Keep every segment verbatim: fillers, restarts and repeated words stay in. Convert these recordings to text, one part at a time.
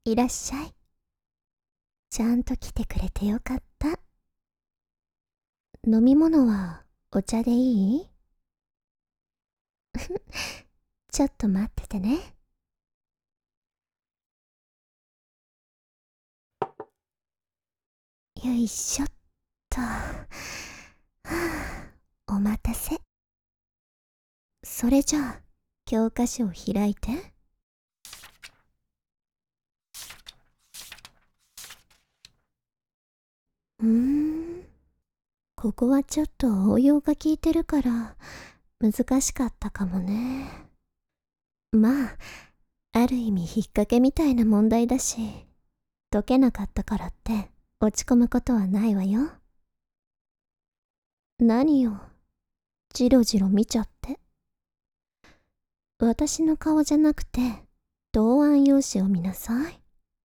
いらっしゃい。ちゃんと来てくれてよかった。飲み物はお茶でいい？ちょっと待っててね。よいしょっと。はあ、お待たせ。それじゃあ、教科書を開いて。うーん。ここはちょっと応用が効いてるから、難しかったかもね。まあ、ある意味引っ掛けみたいな問題だし、解けなかったからって落ち込むことはないわよ。何よ、ジロジロ見ちゃって。私の顔じゃなくて、答案用紙を見なさい。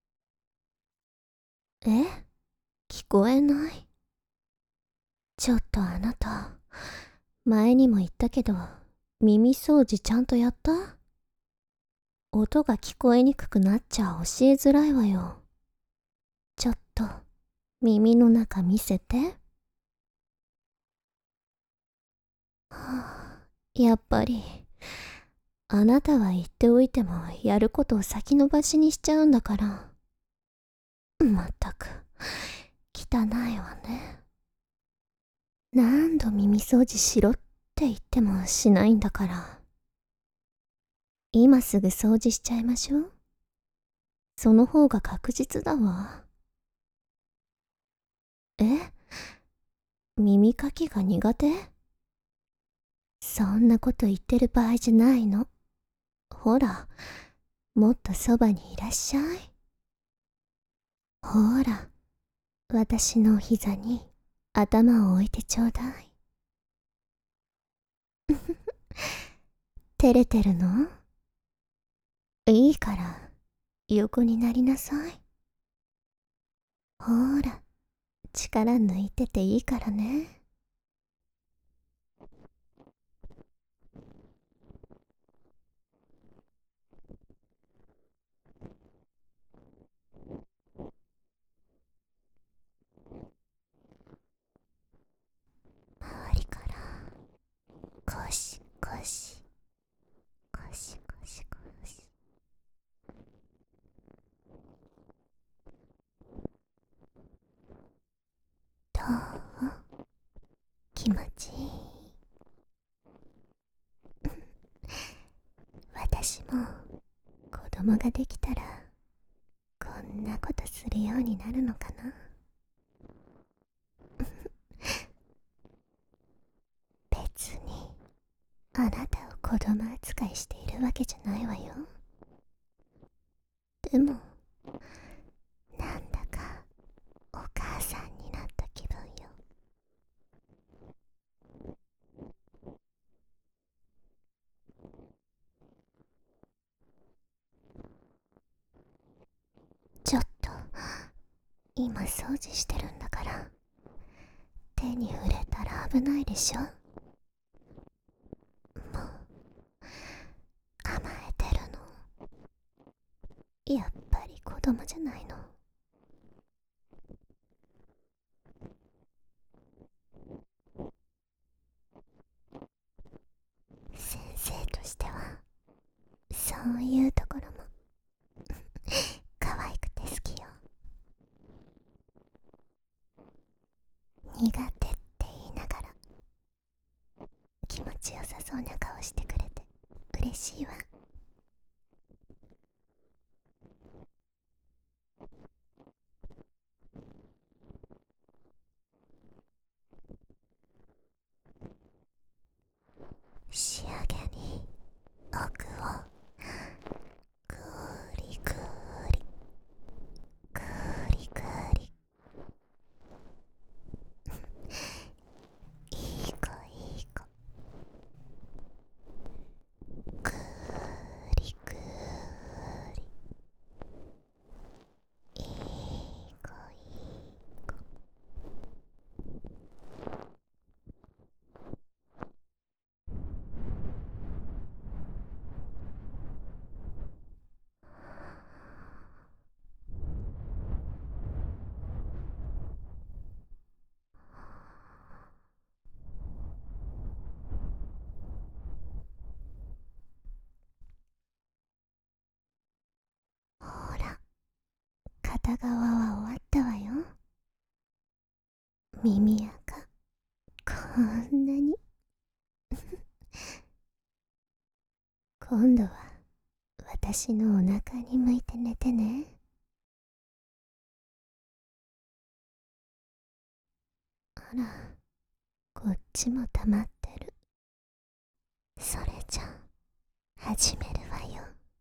え？聞こえない。ちょっとあなた、前にも言ったけど、耳掃除ちゃんとやった？音が聞こえにくくなっちゃ教えづらいわよ。ちょっと、耳の中見せて。はあ、やっぱり、あなたは言っておいてもやることを先延ばしにしちゃうんだから。まったく、汚いわね。何度耳掃除しろって言ってもしないんだから。今すぐ掃除しちゃいましょう。その方が確実だわ。え？耳かきが苦手？そんなこと言ってる場合じゃないの。ほら、もっとそばにいらっしゃい。ほら、私のお膝に頭を置いてちょうだい。照れてるの？いいから、横になりなさい。ほら、力抜いてていいからね。周りから、ゴシゴシ、ゴシゴシゴシ。どう？気持ちいい？私も子供ができたらこんなことするようになるのかな。別にあなたを子供扱いしているわけじゃないわよ。でもなんだかお母さんになった気分よ。ちょっと今掃除してるんだから、手に触れたら危ないでしょ。もう甘えてるの？やっぱり子供じゃないの。先生としてはそういうところも可愛くて好きよ。苦手って言いながら気持ちよさそうな顔してくれて嬉しいわ。仕上げに奥をぐーりぐーりぐーりぐーり。 片側は終わったわよ。耳垢、こんなに。今度は私のお腹に向いて寝てね。あら、こっちも溜まってる。それじゃ始めるわよ。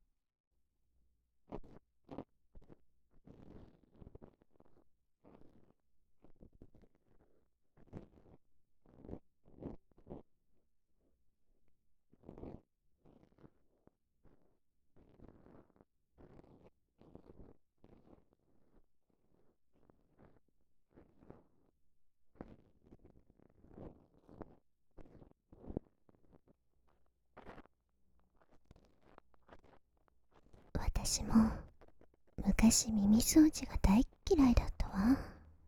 私も昔耳掃除が大っ嫌いだったわ。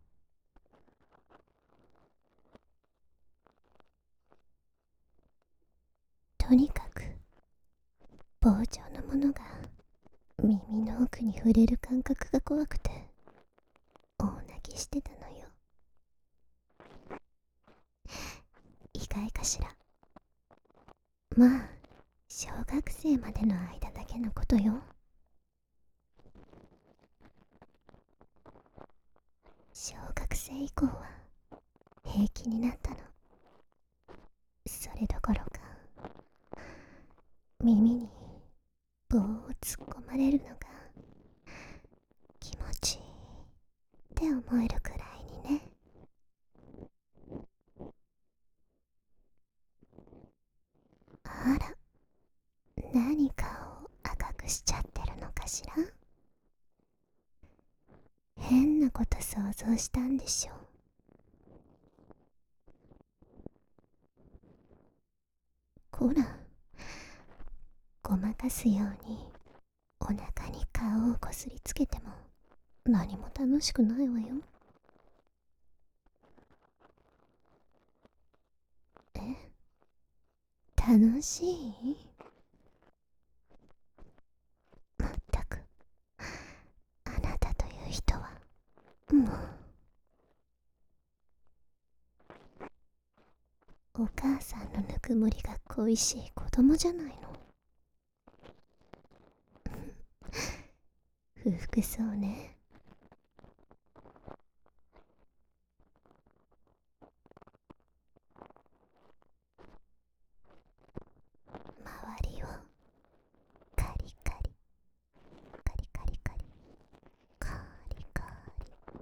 とにかく棒状のものが耳の奥に触れる感覚が怖くて大泣きしてたのよ。意外かしら。まあ小学生までの間だけのことよ。小学生以降は平気になったの。それどころか耳に棒を突っ込まれるのが気持ちいいって思えるくらいにね。あら、何かを赤くしちゃってるのかしら。変なこと想像したんでしょ。こら、ごまかすようにお腹に顔をこすりつけても何も楽しくないわよ。え、楽しい？まったく、あなたという人はもうお母さんのぬくもりが恋しい子供じゃないの。不服そうね。周りをカリカリカリカリカリカリカリ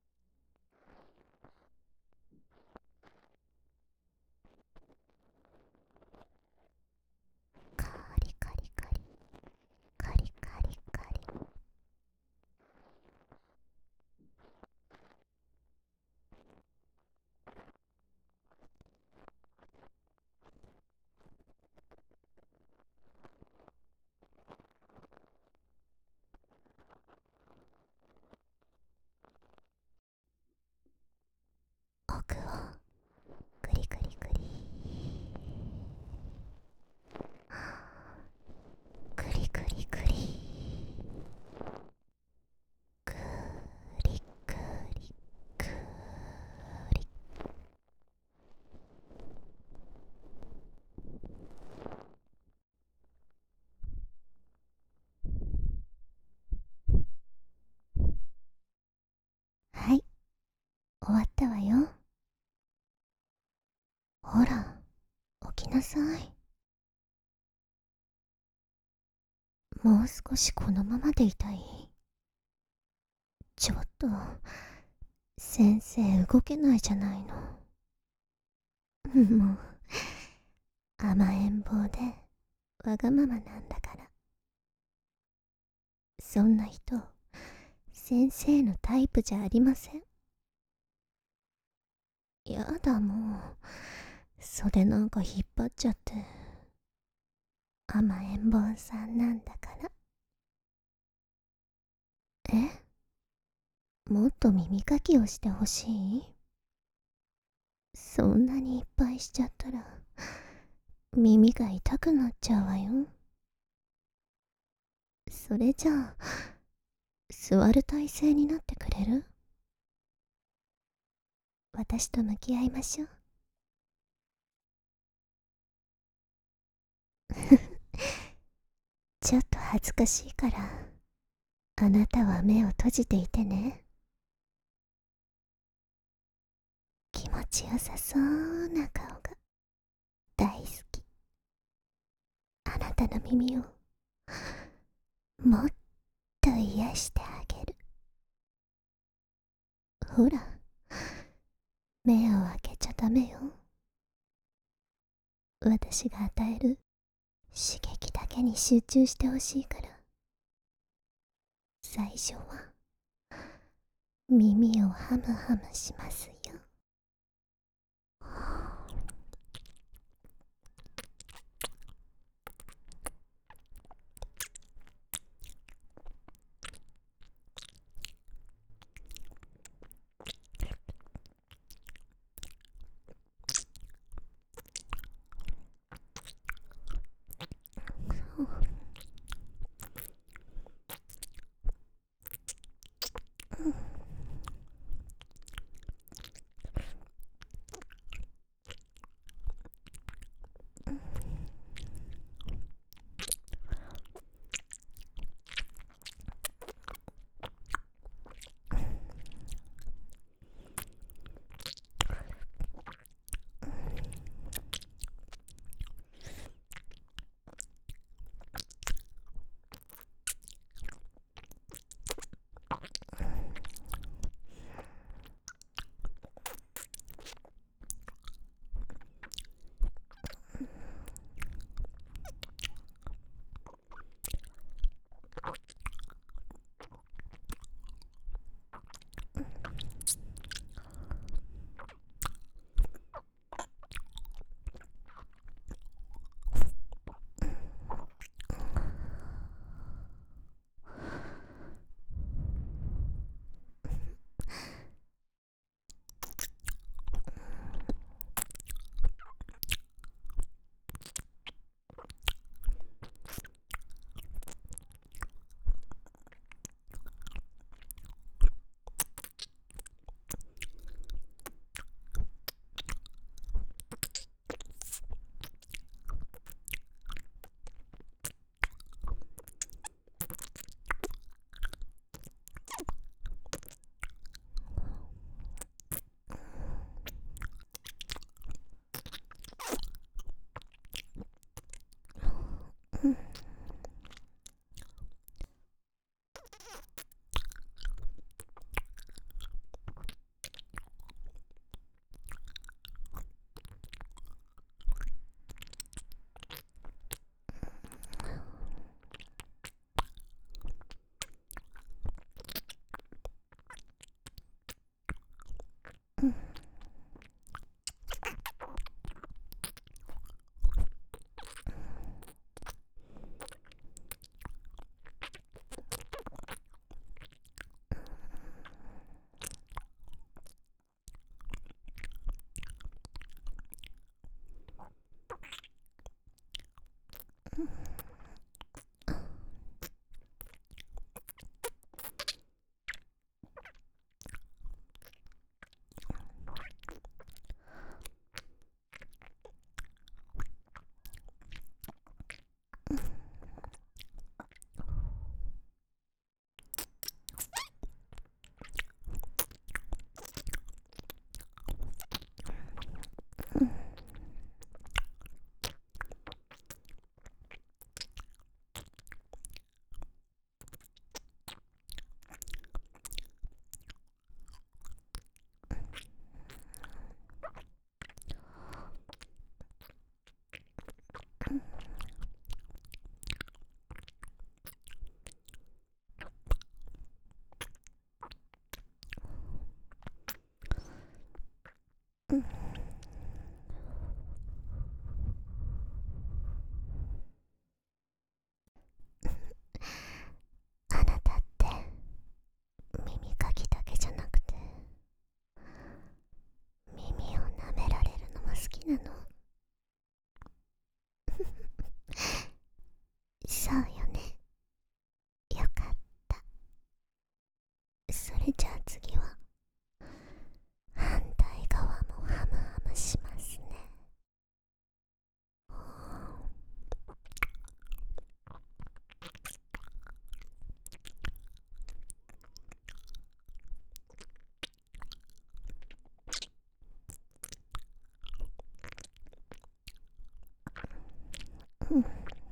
カリカリカリカリカリカリ。奥をクリクリクリクリクリクリクリクリクリ。はい、終わったわよ。ほら、起きなさい。もう少しこのままでいたい？ちょっと先生動けないじゃないの。もう甘えん坊でわがままなんだから。そんな人先生のタイプじゃありません。やだ、もう袖なんか引っ張っちゃって。甘えん坊さんなんだから。え、もっと耳かきをしてほしい？そんなにいっぱいしちゃったら耳が痛くなっちゃうわよ。それじゃあ座る体勢になってくれる？私と向き合いましょう。ちょっと恥ずかしいから、あなたは目を閉じていてね。気持ちよさそうな顔が大好き。あなたの耳をもっと癒してあげる。ほら、目を開けちゃダメよ。私が与える刺激だけに集中してほしいから。最初は耳をハムハムしますよ。あなたって耳かきだけじゃなくて耳を舐められるのも好きなの？そうよね。よかった。 それじゃあ次は反対側もハムハムしますね。うん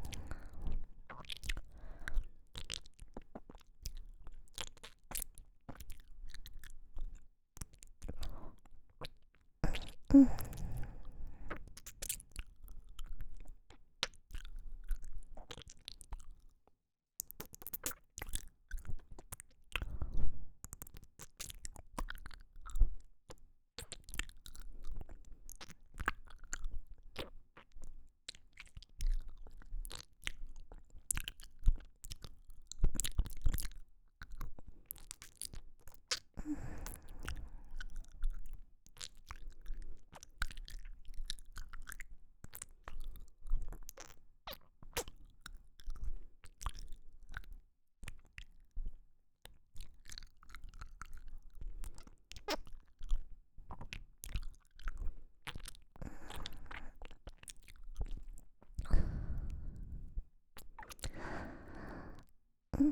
うんうん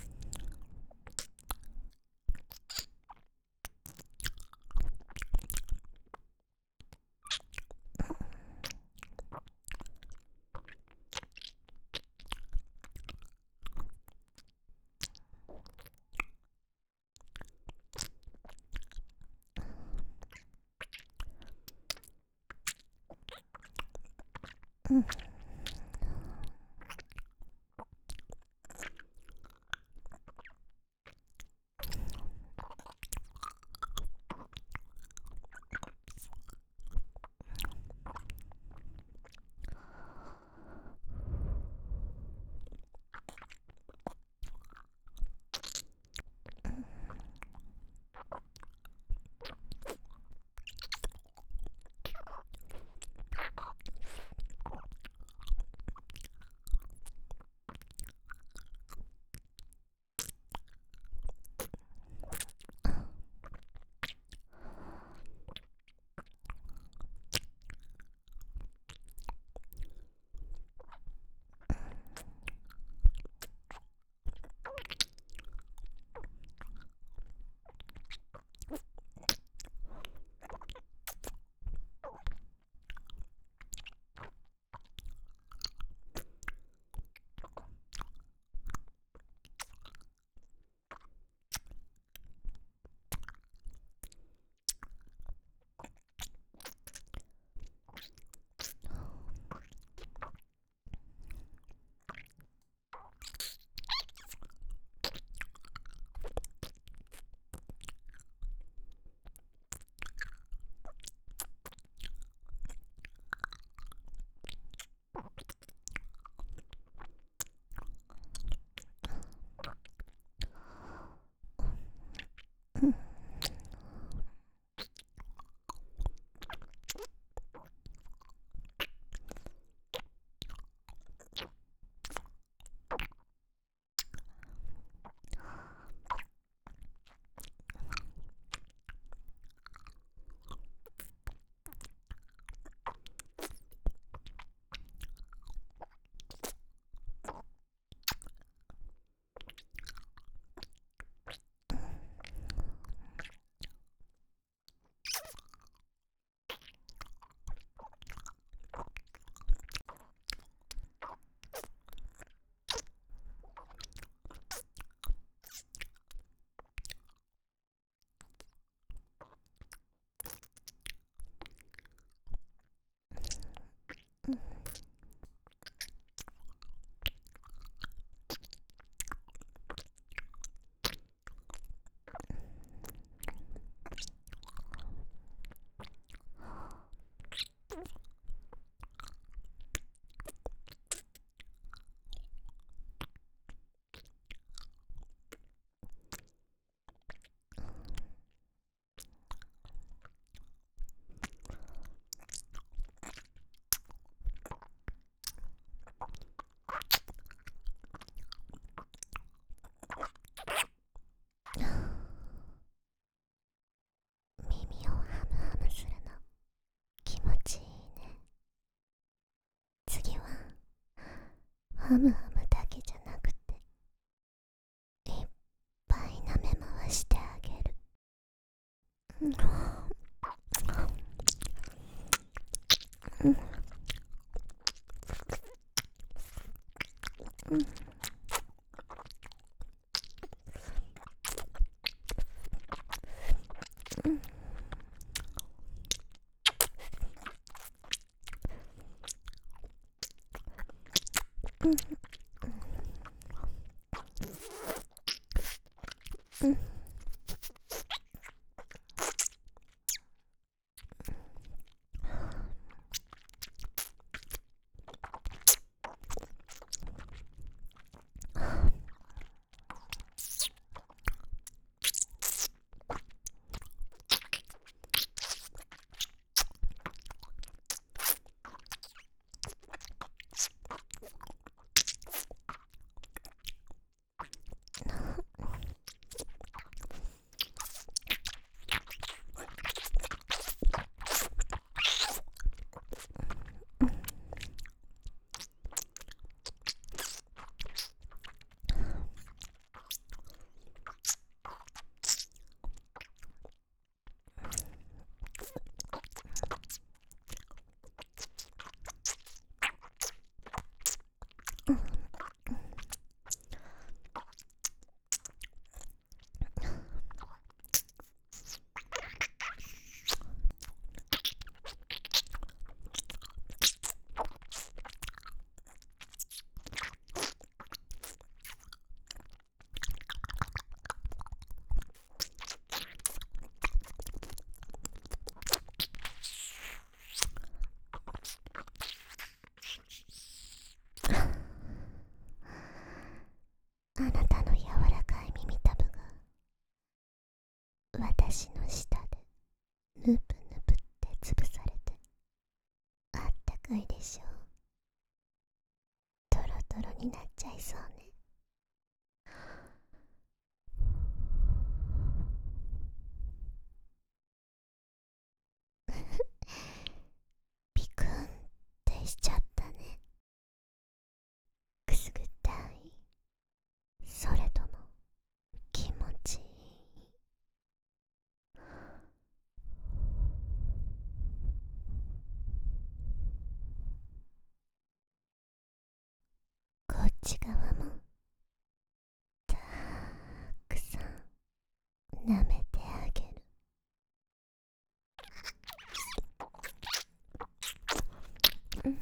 うんハムハムだけじゃなくていっぱい舐め回してあげる。うんうんうんうんあなたの柔らかい耳たぶが私の舌でぬぷぬぷって潰されてあったかいでしょう。トロトロになっちゃいそうね。ピクンってしちゃったね。くすぐったい、それとも気持ちいい？こっち側もたくさん舐めてあげる。うん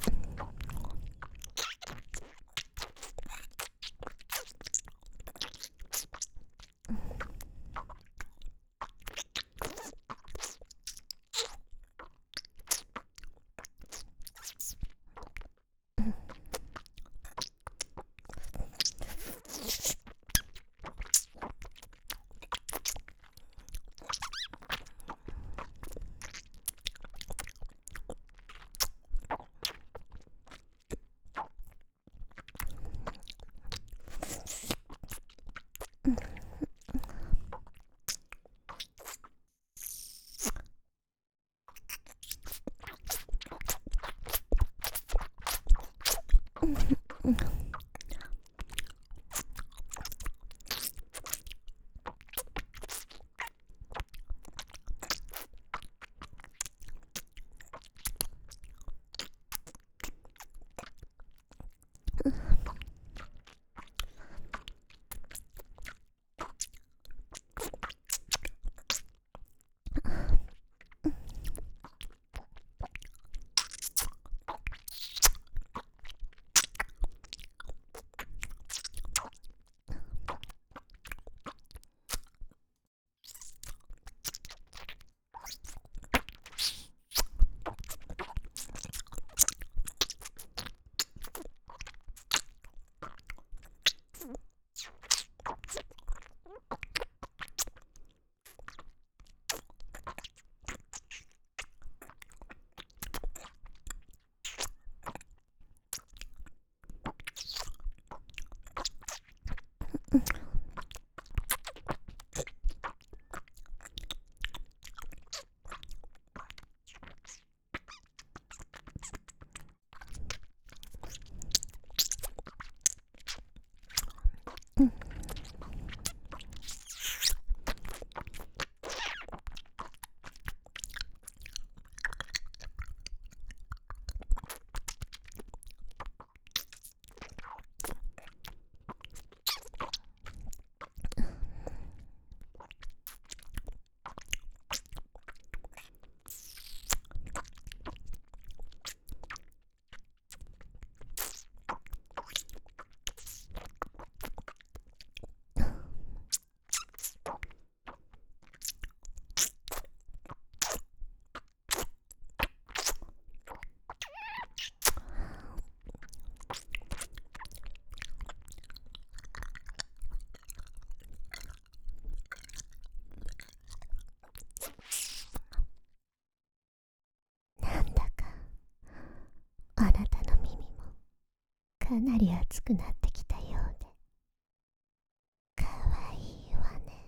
かなり熱くなってきたようで、かわいいわね。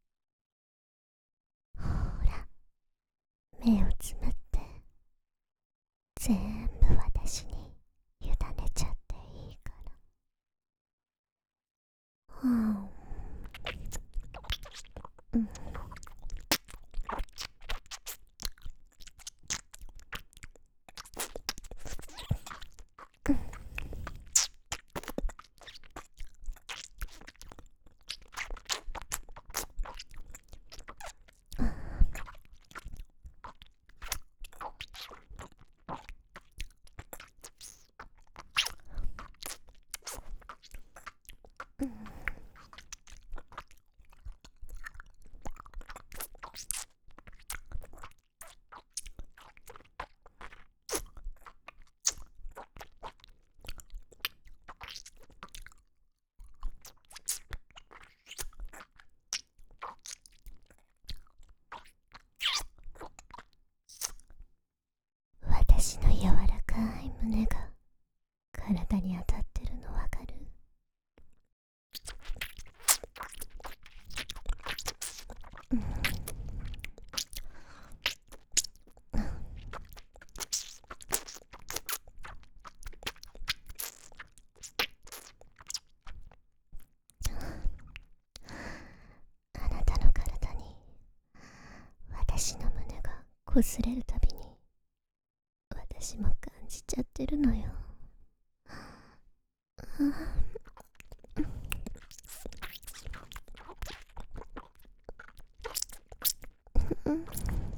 ほら、目をつむって全部私に委ねちゃっていいから。うん、うん、私の柔らかい胸が体に当たってるのわかる？うん、あなたの体に私の胸が擦れるたびに私も感じちゃってるのよ。うん、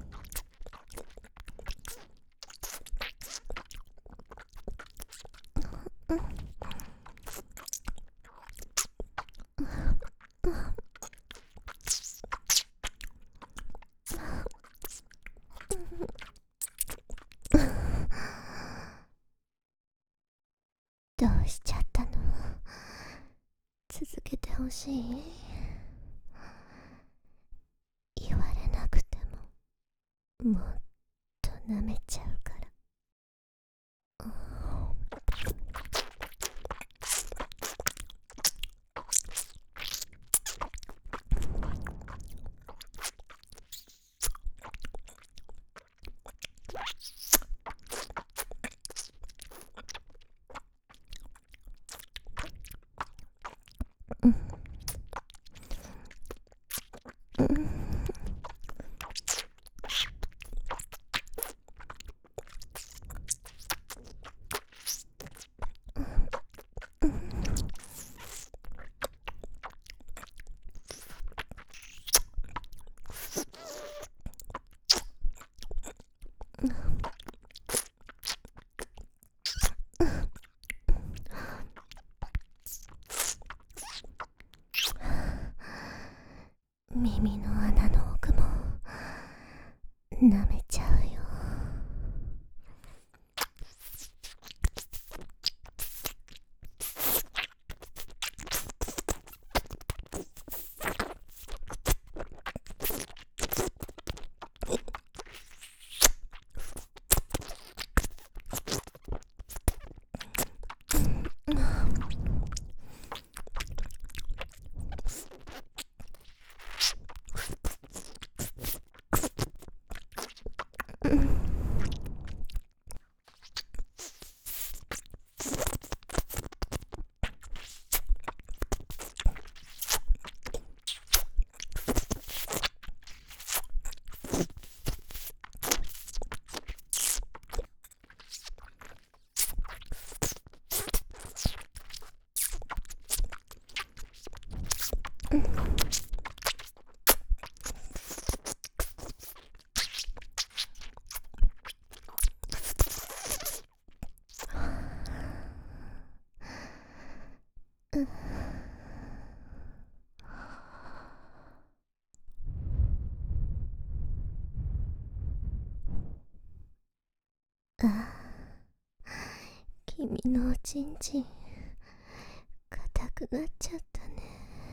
どうしちゃったの？続けてほしい？言われなくてももっと舐めちゃうから。うん、うん、耳の穴の奥も舐めちゃうよ。ああ、君のおちんちん硬くなっちゃったね。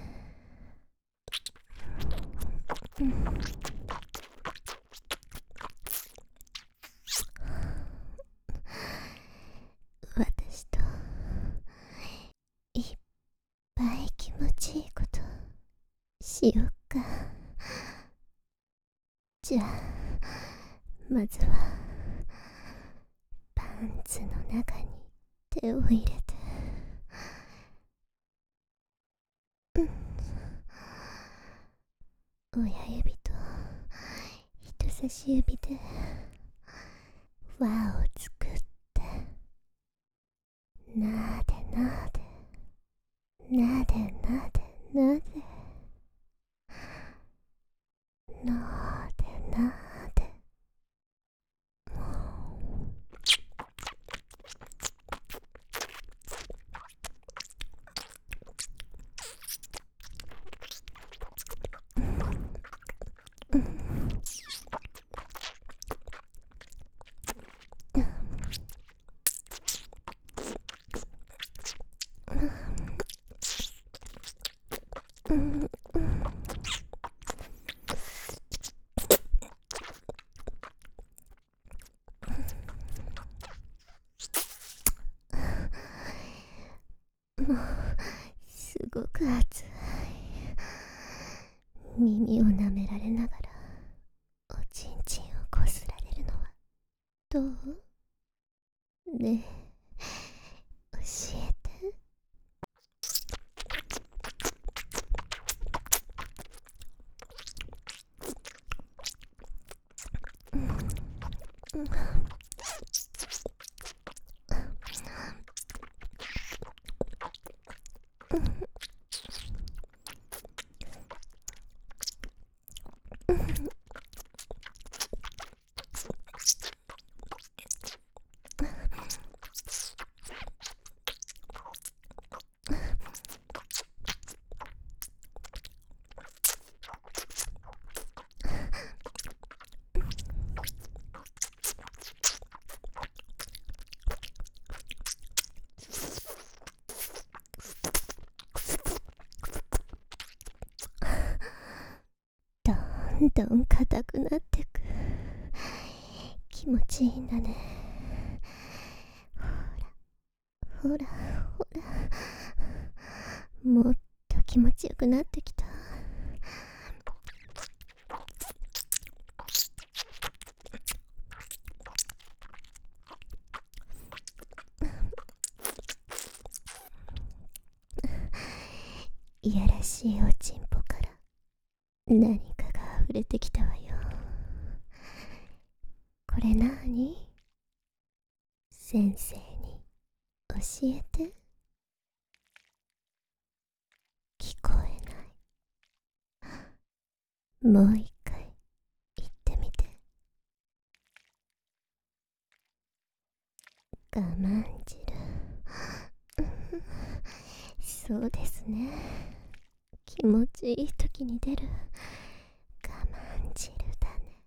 うん、私としようか。じゃあまずはパンツの中に手を入れて、うん、親指と人差し指で輪を作って、なでなでなでなでなでなでなで、もうすごく熱い。耳を舐められながらおちんちんをこすられるのはどう？ねえ、教えて。どんどん硬くなってく。気持ちいいんだね。ほらほらほら、もっと気持ちよくなってきた。いやらしいおちんぽから何かが溢れてきたわよ。これなーに？先生に教えて。聞こえない。もう一回言ってみて。我慢汁。そうですね、気持ちいい時に出る我慢汁だね。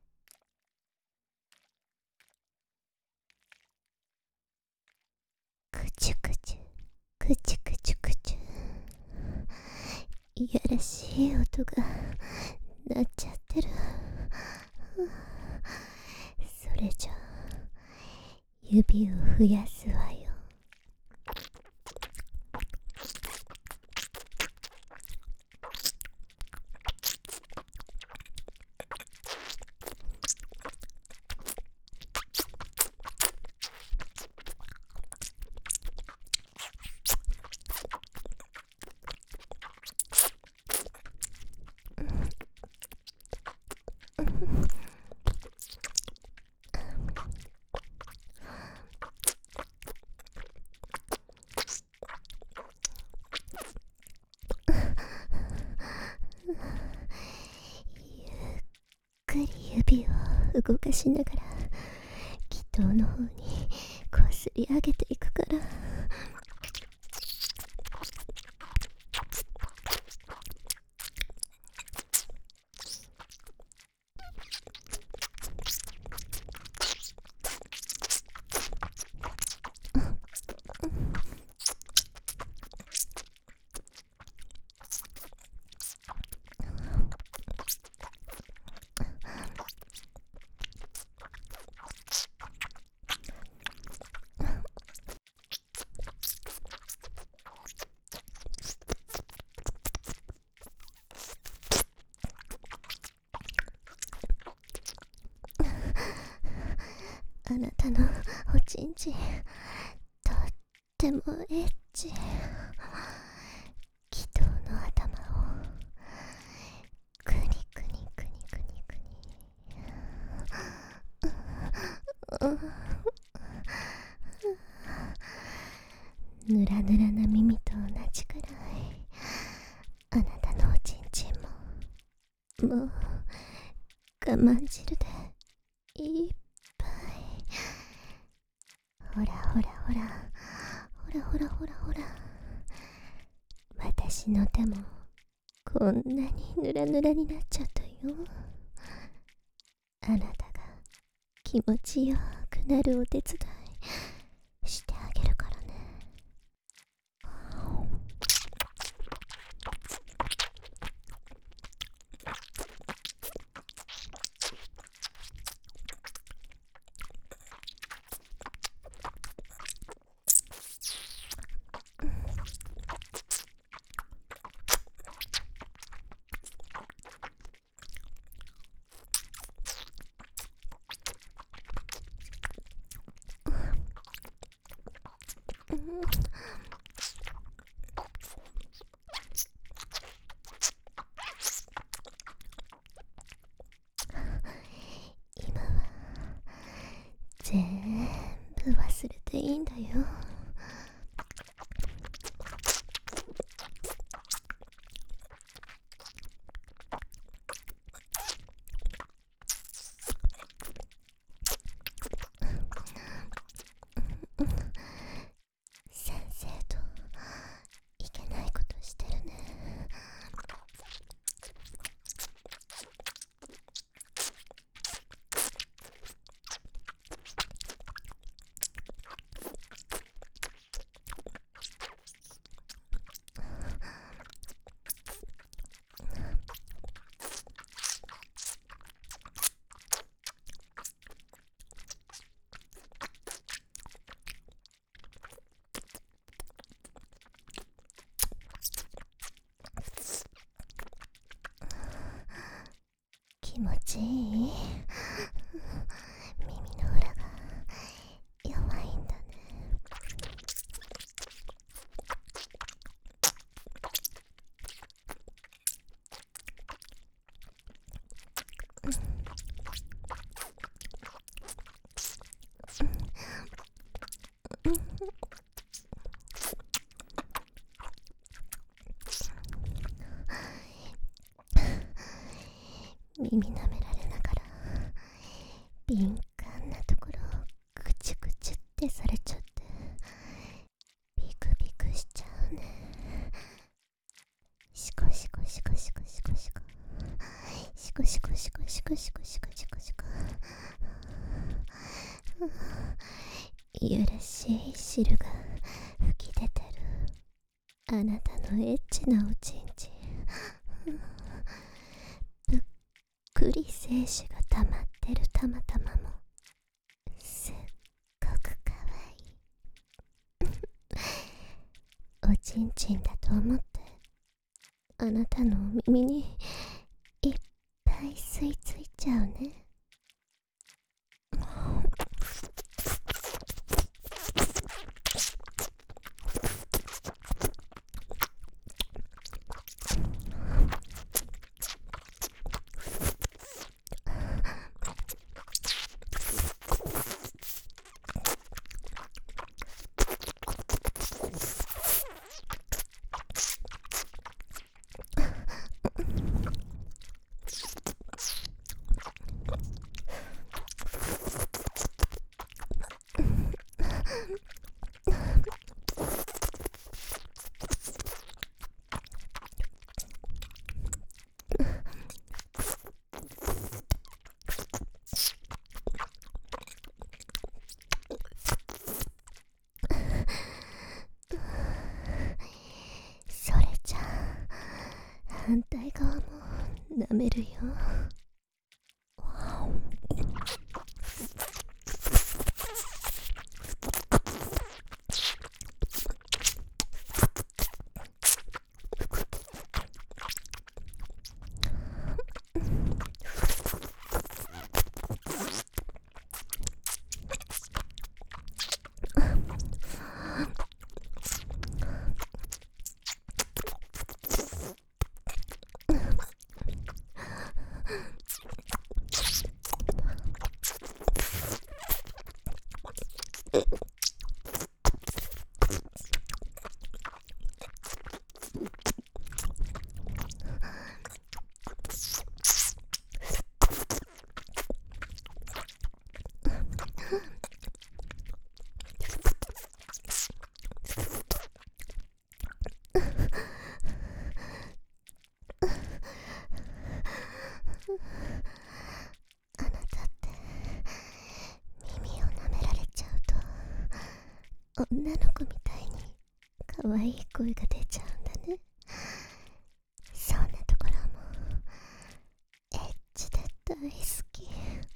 くちゅくちゅくちゅくちゅくちゅ、いやらしい音が鳴っちゃってる。それじゃ指を増やすわよ。ゆっくり指を動かしながら気筒の方にこすり上げていくから。 あなたのおちんちん、とってもエッチ。祈祷の頭をくにくにくにくにくに。ぬらぬらな耳と同じくらい、あなたのおちんちんももう我慢汁でいっぱい。ほらほらほらほらほらほらほら、私の手もこんなにぬらぬらになっちゃったよ。あなたが気持ちよくなるお手伝いしてあげるからね。今は全部忘れていいんだよ。先生といけないことしてるね。気持ちいい？耳の裏が弱いんだね。耳舐められながら敏感なところをクチュクチュってされちゃってビクビクしちゃうね。シコシコシコシコシコシコシコシコシコシコシコシコシコシコ、いやらしい汁が吹き出てるあなたのエッチなおちんちん。ぶっくり精子が溜まってるたまたまもすっごくかわいい。おちんちんだと思ってあなたのお耳にいっぱい吸い付いちゃうね。それじゃあ反対側も舐めるよ。 あなたって耳を舐められちゃうと女の子みたいに可愛い声が出ちゃうんだね。そんなところもエッチで大好き。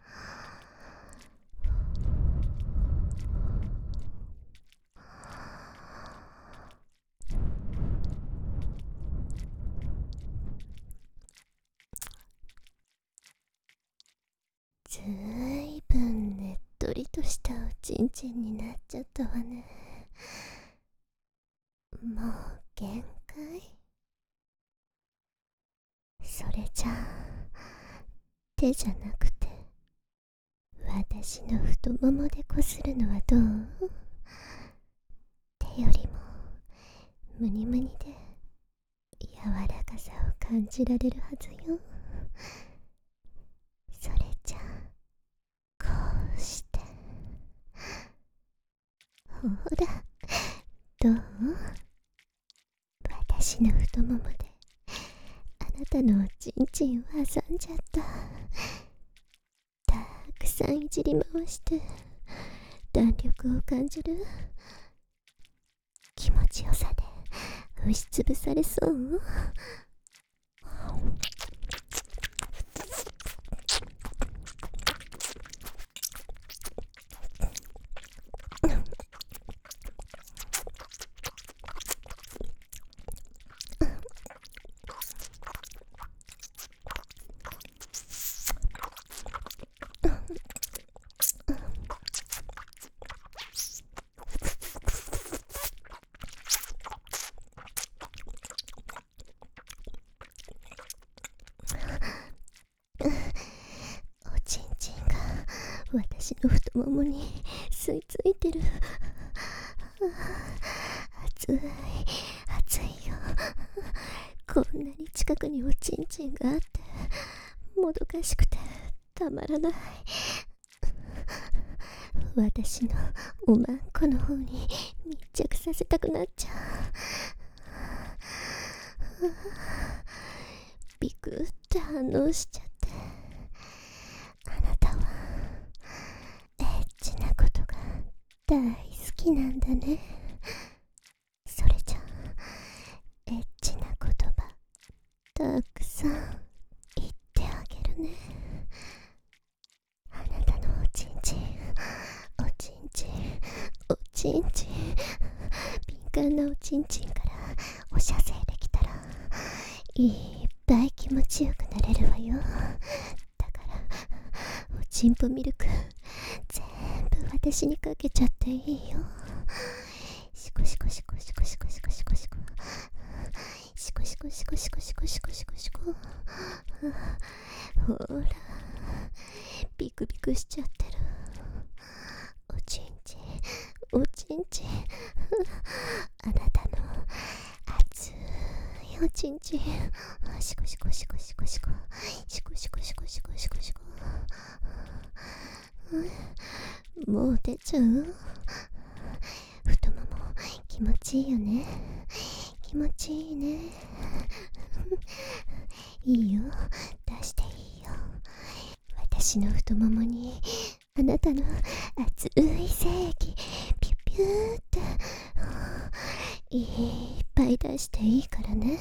ずいぶんねっとりとしたおちんちんになっちゃったわね。もう限界。それじゃあ手じゃなくて私の太ももでこするのはどう？手よりもムニムニで柔らかさを感じられるはずよ。それじゃあこうしてほらどう？私の太ももであなたのおちんちんを挟んじゃった。たくさんいじり回して弾力を感じる。気持ちよさで押しつぶされそう。おちんちんが私の太ももに吸い付いてる。熱い熱いよ。こんなに近くにおちんちんがあってもどかしくてたまらない。私のおまんこの方に密着させたくなっちゃう。ビクって反応しちゃって。あなたはエッチなことが大好きなんだね。それじゃエッチな言葉たくさん言ってあげるね。あなたのおちんちんおちんちんおちんちん、敏感なおちんちんからお射精できたらいっぱい気持ちよくなれるわよ。だからおちんぽミルク全部私にかけちゃっていいよ。シコシコシコシコシコシコシコシコシコシコシコシコシコシコシコシコ。ほらビクビクしちゃってる。おちんちんおちんちんあなたの熱いおちんちん。シコシコシコシコシコシコシコシコシコシコシコ。もう出ちゃう？太もも気持ちいいよね。気持ちいいね。いいよ出していいよ。私の太ももにあなたの熱い精液ピュピューっていっぱい出していいからね。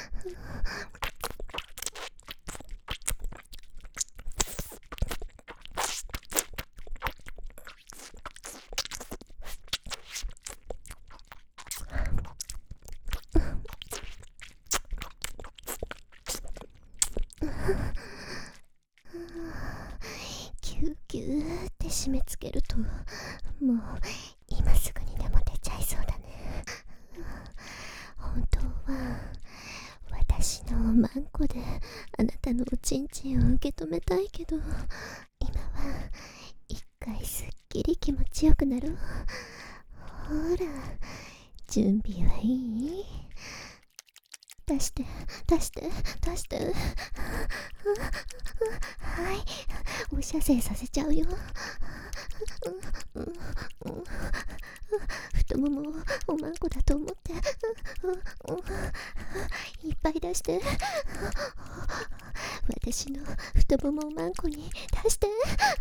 キューキューって締め付けるともう今すぐにでも出ちゃいそうだね。本当は私のマンコであなたのおちんちんを受け止めたいけど、今は一回すっきり気持ちよくなる。ほら準備はいい？出して出して出して。はいお射精させちゃうよ。太ももをおまんこだと思っていっぱい出して。 私の太ももをマンコに出して。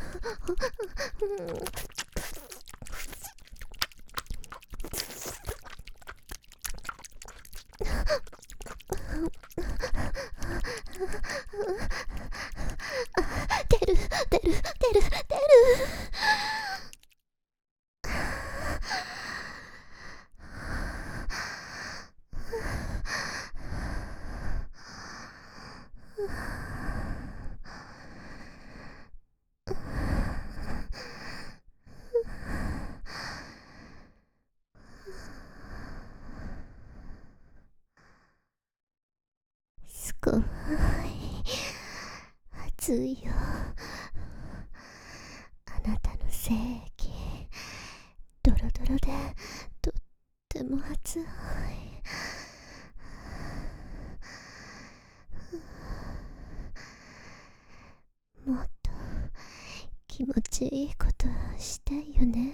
出る出る出る出る。すごい暑いよ。あなたの精液ドロドロでとっても暑い。もっと気持ちいいことしたいよね。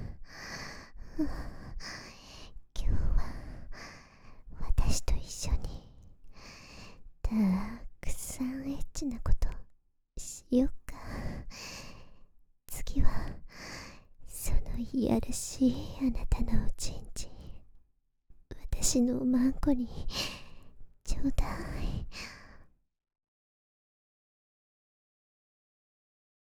今日は私と一緒にたくさんエッチなことしよっか。次はそのいやらしいあなたのおちんちん私のおまんこにちょうだい。